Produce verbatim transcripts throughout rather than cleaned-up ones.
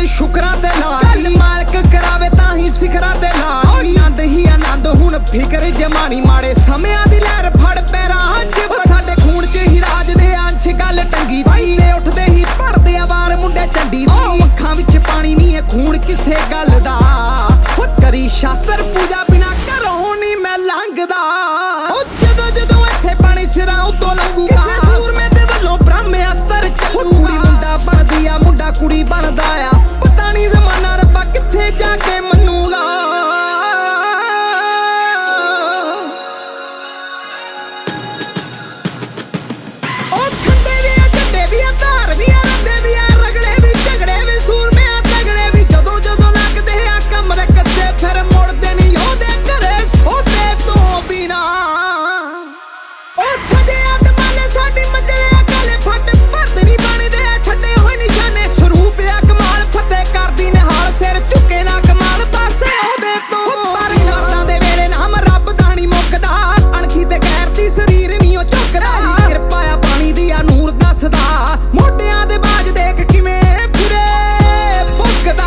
ਦਿਲ ਸ਼ੁਕਰਾਂ ਤੇ ਲਾ, ਗੱਲ ਮਾਲਕ ਕਰਾਵੇ ਤਾਂ ਹੀ ਸਿਖਰਾਂ ਤੇ ਲਾ। ਆਨੰਦ ਹੀ ਆਨੰਦ ਹੁਣ ਫਿਕਰ ਜਮਾਣੀ, ਮਾੜੇ ਸਮਿਆਂ ਦੀ ਲਹਿਰ ਫੜ ਪੈਰਾਂ ਚ, ਸਾਡੇ ਖੂਨ ਚ ਹੀ ਰਾਜ ਦੇ ਅੰਸ਼ ਗੱਲ ਟੰਗੀ। ਤੇ ਉੱਠਦੇ ਹੀ ਭਰਦੇ ਆ ਵਾਰ ਮੁੰਡੇ ਚੰਡੀ ਦੀ, ਅੱਖਾਂ ਵਿੱਚ ਪਾਣੀ ਨਹੀਂ ਹੈ ਖੂਨ ਕਿਸੇ ਗੱਲ ਦਾ। ਕਰੀ ਸ਼ਾਸਤਰ ਪੂਜਾ ਬਿਨਾ ਘਰੋਂ ਨਹੀਂ ਮੈਂ ਲੰਘਦਾ, ਜਦੋਂ ਜਦੋਂ ਇੱਥੇ ਪਾਣੀ ਸਿਰਾਂ ਉੱਤੋਂ ਲੰਘੂਗਾ। ਕਿਸੇ ਸੂਰਮੇ ਦੇ ਵੱਲੋਂ ਬ੍ਰਹਮ ਅਸਤਰ ਚੱਲੂਗਾ, ਕੁੜੀ ਮੁੰਡਾ ਬਣਦੀ ਆ ਮੁੰਡਾ ਕੁੜੀ ਬਣਦਾ ਆ, ਪਤਾ ਨਹੀਂ ਜ਼ਮਾਨਾ ਰੱਬਾ ਕਿੱਥੇ ਜਾ ਕੇ ਮੰਨੂਗਾ। ਉਹ ਖੰਡੇ ਵੀ ਆ ਝੰਡੇ ਵੀ ਆ ਧਾਰ ਵੀ ਆ ਰੱਬੇ ਵੀ ਆ, ਰਗੜੇ ਵੀ ਝਗੜੇ ਵੀ ਸੂਰਮੇ ਆ ਤਗੜੇ ਵੀ, ਜਦੋਂ ਜਦੋਂ ਲੱਗਦੇ ਆ ਕਮਰੇ ਕੱਚੇ ਫਿਰ ਮੁੜਦੇ ਨਹੀਂ ਉਹਦੇ ਘਰੇ ਸੋਤੇ ਤੋਂ ਬਿਨਾ। ਉਹ ਸਜਿਆ ਦਮਾਲੇ ਸਾਡੀ ਮੰਜੇ ਆ ਕਾਲੇ ਫੱਟ ਭਰਦ ਨਹੀਂ ਬਣਦੇ ਆ ਛੱਡੇ ਹੋਏ ਨਿਸ਼ਾਨੇ, ਸਰੂਪ ਆ ਕਮਾਲ ਫਤਿਹ ਕਰਦੀ ਨਿਹਾਲ, ਸਿਰ ਝੁਕੇ ਨਾ ਕਮਾਲ ਪਾਸੇ ਉਹਦੇ ਤੋਂ। ਪਾਰੀ ਨਾਰਦਾਂ ਦੇ ਵੇਲੇ ਨਾਮ ਰੱਬ ਦਾ ਨਹੀਂ ਮੁੱਕਦਾ, ਅਣਖੀ ਤੇ ਗੈਰ ਦੀ ਸਰੀਰ ਨਹੀਂ ਉਹ ਝੁਕਦਾ। ਕਿਰਪਾ ਆ ਪਾਣੀ ਦੀ ਆ ਨੂਰ ਦੱਸਦਾ, ਮੋਢਿਆਂ ਦੇ ਬਾਝ ਦੇਖ ਕਿਵੇਂ ਫਿਰੇ ਮੁੱਕਦਾ।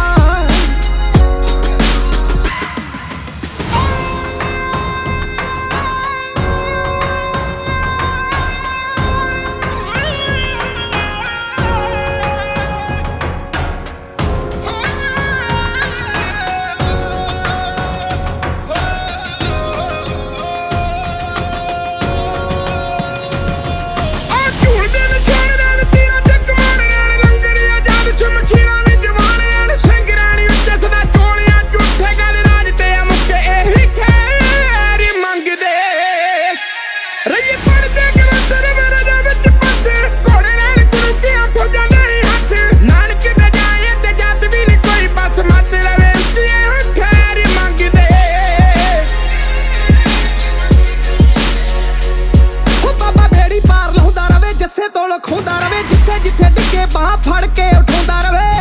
ਖੋਂਦਾ ਰਵੇ ਜਿੱਥੇ ਜਿੱਥੇ ਡਿੱਗੇ ਬਾਹ ਫੜ ਕੇ ਉਠਾਉਂਦਾ ਰਵੇ।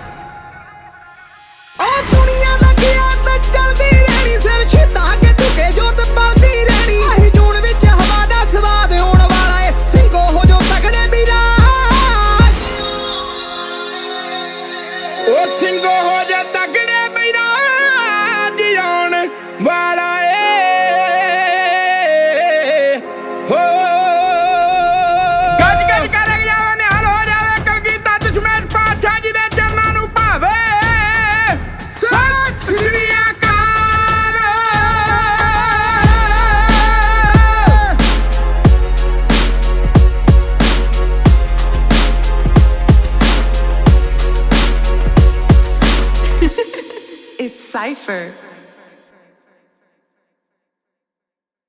ਉਹ ਦੁਨੀਆ ਲੱਗਿਆ ਤਾਂ ਚੱਲਦੀ ਰਹਿਣੀ, ਸਿਰ ਛਿੱਤਾ ਕੇ ਝੁਕੇ ਜੋਤ ਬਲਦੀ ਰਹਿਣੀ। ਆਹੀ ਜੂਨ ਵਿੱਚ ਹਵਾ ਦਾ ਸਵਾਦ ਆਉਣ ਵਾਲਾ ਏ, ਸਿੰਘੋ ਹੋ ਜੋ ਤਗੜੇ ਵੀਰਾ। ਉਹ ਸਿੰਘੋ ਹੋ ਜਾ ਤਗੜੇ ਵੀਰਾ ਜੀ ਆਉਣ ਵਾਲਾ ਏ। It's Cypher.